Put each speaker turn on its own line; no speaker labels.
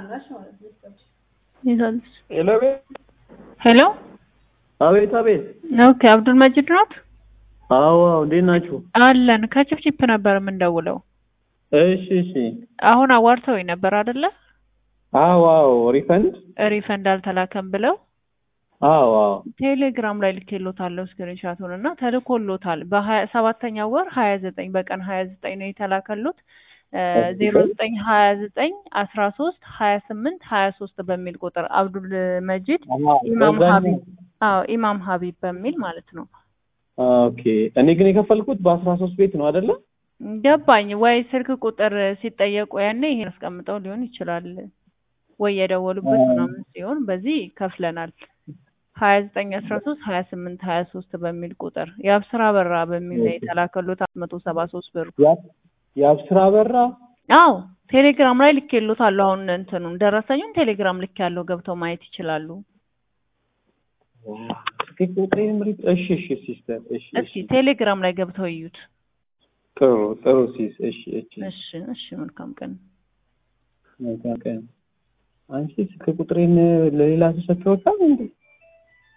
ይዛል
ሄሎ
አቤት አቤት
ኦኬ አብዱል መጂድ ነው
አዎ እንዴት ናችሁ
አለን ከቺፕቺፕ ነበር የምንደውለው
እሺ
አሁን አዋርተው ነበር አይደለ
አዎ ሪፈንድ
አልተላከም ብለው
አዎ
ቴሌግራም ላይ ልኬሎታለሁ ስክሪንሻቱንና ተልኮሎታል በ27ኛው ወር 29 በቀን 29 ነው የተላከሉት 0929132823 በሚል ቁጥር አብዱል መጂድ ኢማም ሀቢብ በሚል ማለት ነው
ኦኬ እኔ ግን የከፈልኩት በ13 ቤት ነው አይደለ
ገባኝ ወይ ስልክ ቁጥር ሲጠየቁ ያኔ ይሄን አስቀምጠው ሊሆን ይችላል ወይ የደወሉበት ምናምን ሲሆን በዚህ ከፍለናል 29132823 በሚል ቁጥር ያብስራ በራ በሚል ላይ ተላከሉት 173 ብር
ያብስራ በራ
አዎ ቴሌግራም ላይ ልኬሎታል አሁን እንትኑን ደረሰኙን ቴሌግራም ልክ ያለው ገብተው ማየት ይችላሉ እሺ ሲስተር እሺ ቴሌግራም ላይ ገብተው ይዩት
ጥሩ ሲስ
እሺ መልካም ቀን
አንቺ ከቁጥሬን ለሌላ ተሰጥቶታል እንዴ